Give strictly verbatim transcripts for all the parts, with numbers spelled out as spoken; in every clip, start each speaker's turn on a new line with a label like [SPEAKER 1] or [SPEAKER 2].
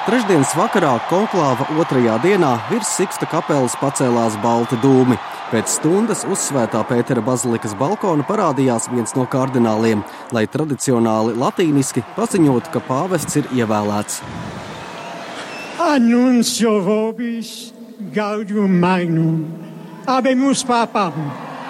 [SPEAKER 1] Trešdienas vakarā konklāva otrajā dienā virs Siksta kapeles pacēlās balti dūmi. Pēc stundas uz Svētā Pētera bazilikas balkona parādījās viens no kardināliem, lai tradicionāli latīniski paziņotu, ka pāvests ir ievēlēts.
[SPEAKER 2] Annuncio vobis gaudium magnum, habemus papam.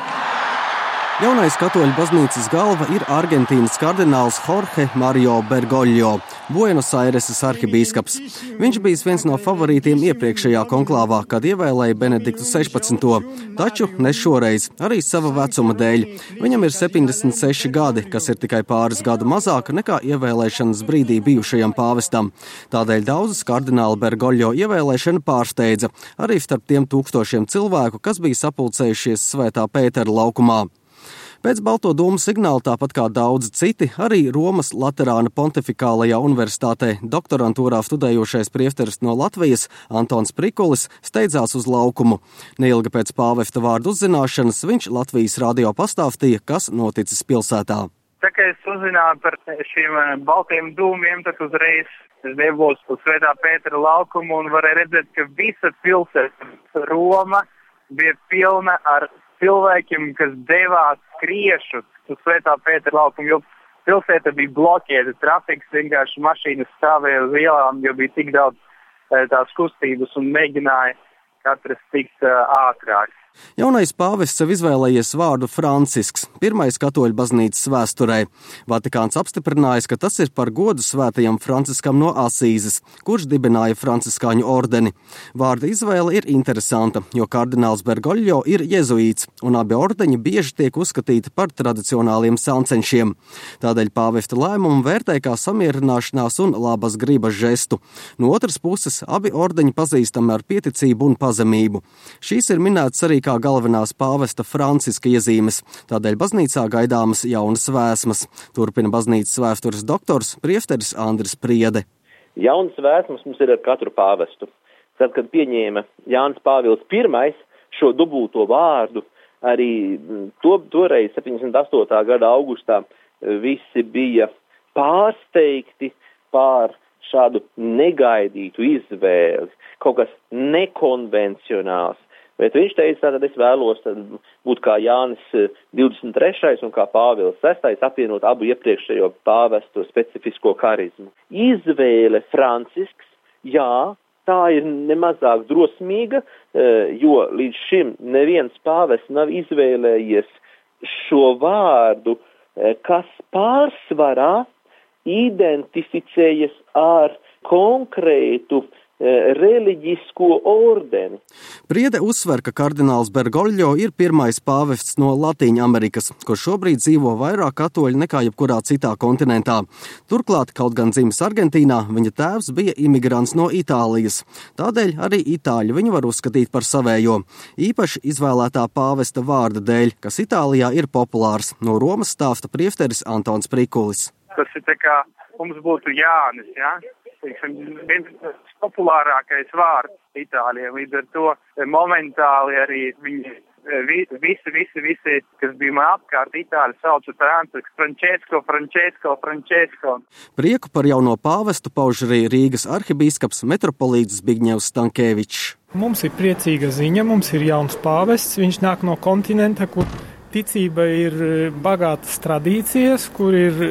[SPEAKER 1] Jaunais katoļu baznīcas galva ir Argentīnas kardināls Jorge Mario Bergoglio, Buenos Aireses arhibīskaps. Viņš bijis viens no favorītiem iepriekšējā konklāvā, kad ievēlēja Benediktu sešpadsmito, taču ne šoreiz, arī sava vecuma dēļ. Viņam ir septiņdesmit seši gadi, kas ir tikai pāris gadu mazāk nekā ievēlēšanas brīdī bijušajam pāvestam. Tādēļ daudzus kardināla Bergoglio ievēlēšana pārsteidza, arī starp tiem tūkstošiem cilvēku, kas bija sapulcējušies Svētā Pētera laukumā. Pēc balto dūmu signāla, tāpat kā daudzi citi, arī Romas Laterāna Pontifikālajā universitātē doktorantūrā studējošais priesteris no Latvijas Antons Prikulis steidzās uz laukumu. Neilgi pēc pāvesta vārdu uzzināšanas viņš Latvijas radio pastāstīja, kas noticis pilsētā.
[SPEAKER 3] Tā kā es uzzināju par šiem baltiem dūmiem, tad uzreiz es devos uz Svētā Pētera laukumu un varēju redzēt, ka visa pilsēta Roma bija pilna ar cilvēkiem, kas devās skriešu uz Svētā Pētera laukumu, jo pilsēta bija bloķēta, trafiks, vienkārši mašīnas stāvēja uz ielām, jo bija tik daudz tās kustības un mēģināja katrs tikt ātrāk.
[SPEAKER 1] Jaunais pāvests sev izvēlējies vārdu Francisks, pirmais katoļu baznīcas vēsturē. Vatikāns apstiprinājis, ka tas ir par godu svētajam Franciskam no Asīzes, kurš dibināja franciskāņu ordeni. Vārda izvēle ir interesanta, jo kardināls Bergoglio ir jezuīts, un abi ordeņi bieži tiek uzskatīti par tradicionāliem sāncenšiem. Tādēļ pāvesta lēmumu vērtē kā samierināšanās un labas gribas žestu. No otras puses, abi ordeņi pazīstami ar pieticību un pazemību. Šīs ir minētas arī kā galvenās pāvesta Franciska iezīmes, tādēļ baznīcā gaidāmas jaunas vēsmas. Turpina baznīcas vēstures doktors priesteris Andris Priede.
[SPEAKER 4] Jaunas vēsmas mums ir ar katru pāvestu. Tad, kad pieņēma Jānis Pāvils pirmais šo dubulto vārdu, arī to, toreiz septiņdesmit astotā gada augustā visi bija pārsteigti pār šādu negaidītu izvēli, kaut kas nekonvencionāls. Bet viņš teica, tātad es vēlos būt kā Jānis divdesmit trešais un kā Pāvils sestais apvienot abu iepriekšējo pāvestu specifisko karizmu. Izvēle Francisks, jā, tā ir nemazāk drosmīga, jo līdz šim neviens pāvests nav izvēlējies šo vārdu, kas pārsvarā identificējas ar konkrētu reliģisko ordeni.
[SPEAKER 1] Priede uzsver, ka kardināls Bergoglio ir pirmais pāvests no Latīņa Amerikas, kur šobrīd dzīvo vairāk katoļu nekā jebkurā citā kontinentā. Turklāt, kaut gan dzimis Argentīnā, viņa tēvs bija imigrants no Itālijas. Tādēļ arī itāļi viņu var uzskatīt par savējo. Īpaši izvēlētā pāvesta vārda dēļ, kas Itālijā ir populārs. No Romas stāsta priesteris Antons Prikulis.
[SPEAKER 3] Tas ir tā kā mums būtu Jānis, jā? Viens populārākais vārds Itālijā. Līdz ar to momentāli arī viņi visi, visi, visi, kas bija man apkārt Itāļi, sauca Francisku, Francesco, Francesco, Francesco.
[SPEAKER 1] Prieku par jauno pāvestu pauž arī Rīgas arhibīskaps metropolīts Zbigņevs Stankēvičs.
[SPEAKER 5] Mums ir priecīga ziņa, mums ir jauns pāvests, viņš nāk no kontinenta, kur ticība ir bagātas tradīcijas, kur ir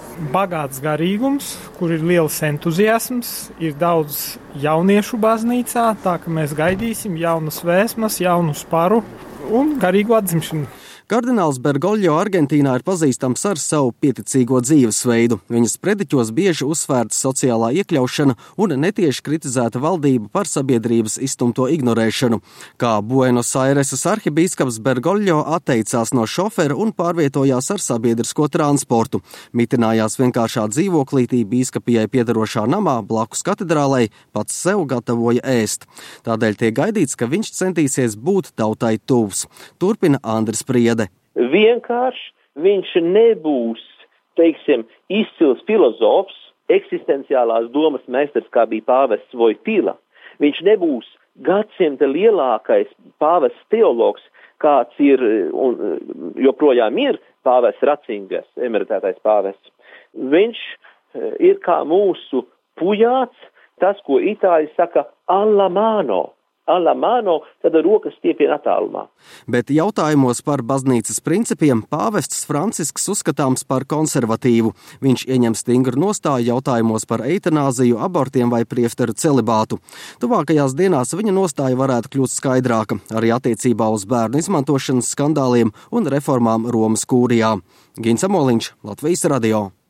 [SPEAKER 5] bagāts garīgums, kur ir liels entuziasms, ir daudz jauniešu baznīcā, tā ka mēs gaidīsim jaunas vēsmas, jaunu sparu un garīgu atzimšanu.
[SPEAKER 1] Kardināls Bergoglio Argentīnā ir pazīstams ar savu pieticīgo dzīvesveidu. Viņas prediķos bieži uzsvērta sociālā iekļaušana un netieši kritizēta valdība par sabiedrības izstumto ignorēšanu. Kā Buenos Aireses arhibīskaps Bergoglio atteicās no šofera un pārvietojās ar sabiedrisko transportu. Mitinājās vienkāršā dzīvoklītī bīskapijai piederošā namā blakus katedrālei, pats sev gatavoja ēst. Tādēļ tiek gaidīts, ka viņš centīsies būt tautai tuvs. Turpina Andris Priede.
[SPEAKER 4] Vienkārši viņš nebūs, teiksim, izcils filozofs, eksistenciālās domas meistars, kā bija pāvests Vojtila. Viņš nebūs gadsimta lielākais pāvests teologs, kāds ir un joprojām ir pāvests Ratzingers, emeritētais pāvests. Viņš ir kā mūsu pujāts, tas, ko itāļi saka alla mano. Alla mano, tad rokas stiepiena attālumā.
[SPEAKER 1] Bet jautājumos par baznīcas principiem pāvests Francisks uzskatāms par konservatīvu. Viņš ieņem stingru nostāju jautājumos par eitanāziju, abortiem vai priesteru celibātu. Tuvākajās dienās viņa nostāja varētu kļūt skaidrāka arī attiecībā uz bērnu izmantošanas skandāliem un reformām Romas kūrijā. Gins Amoliņš, Latvijas radio.